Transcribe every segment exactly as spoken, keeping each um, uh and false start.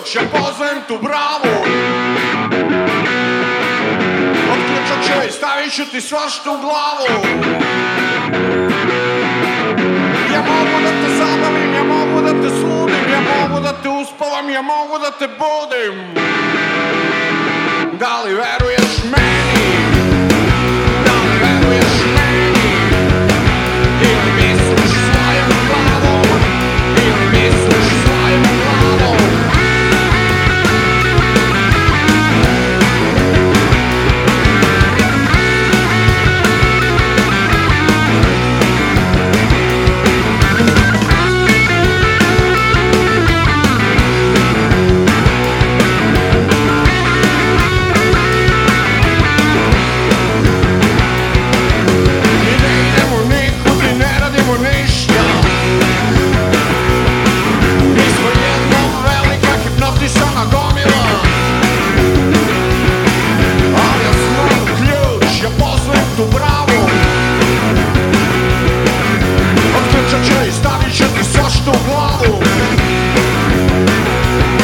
ključ, ja poznajem tu bravu. Otključat ću i stavit ću ti svašta u glavu. Ja mogu da te zabavim, ja mogu da te sludim, ja mogu da te uspavam, ja mogu da te budim. Da li veruješ meni? Da li veruješ meni? Ili misliš svojom glavom? Ili misliš svojom glavom?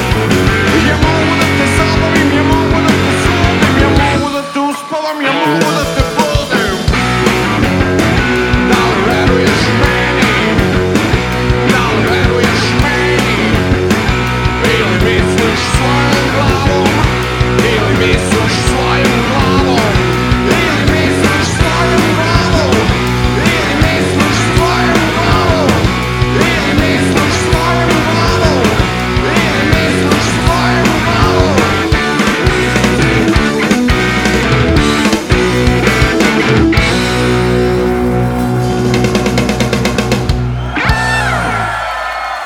Ja mogu da te zabavim, ja mogu da te sludim, ja mogu da te uspavam, ja mogu